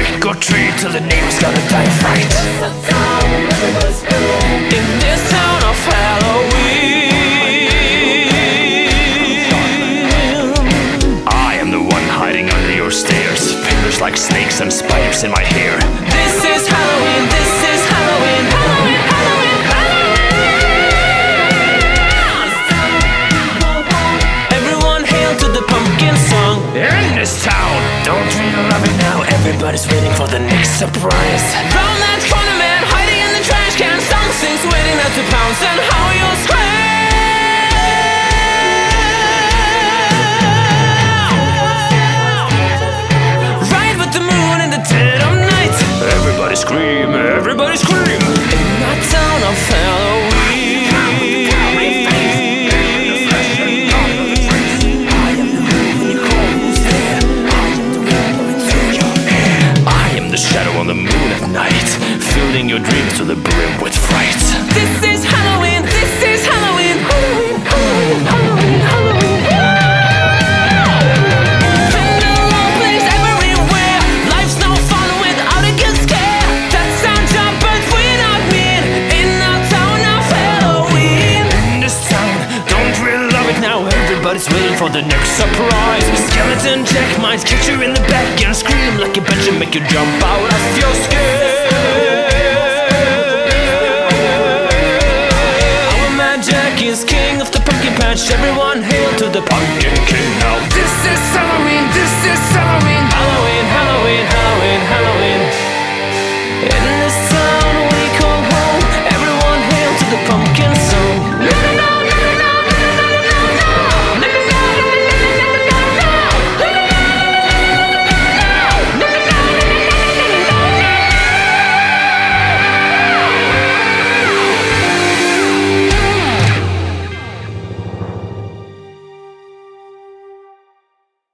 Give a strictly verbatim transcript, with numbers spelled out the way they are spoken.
trick or treat till the neighbors gotta die of fright. In this town of Halloween, I am the one hiding under your stairs, fingers like snakes and spiders in my hair. This is Halloween, this is Halloween, Halloween, Halloween, Halloween. Everyone hail to the pumpkin song. In this town, don't really love it now. Everybody's waiting for the next surprise. Round that corner, man, hiding in the trash can. Something's waiting out to pounce, and how you'll scream. Right with the moon in the dead of night. Everybody scream, everybody scream. In that town of Halloween, the shadow on the moon at night, filling your dreams to the brim with fright. This is Halloween, this is Halloween, Halloween, Halloween, Halloween, Halloween. Fentanyl plays everywhere. Life's no fun without a good scare. That sounds up, but we're not mean. In our town of Halloween. In this town, don't really love it now. Everybody's waiting for the next surprise. Skeleton Jack might catch you in the back and scream like a bitch and make you jump out of your skin. Our man Jack is king of the pumpkin patch. Everyone hail to the pumpkin king now. This is Halloween, this is Halloween.